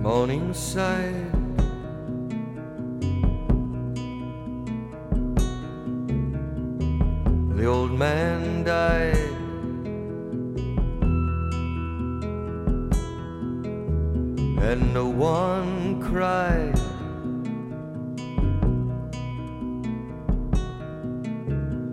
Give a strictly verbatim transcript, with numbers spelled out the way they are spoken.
Morningside, the old man died, and no one cried.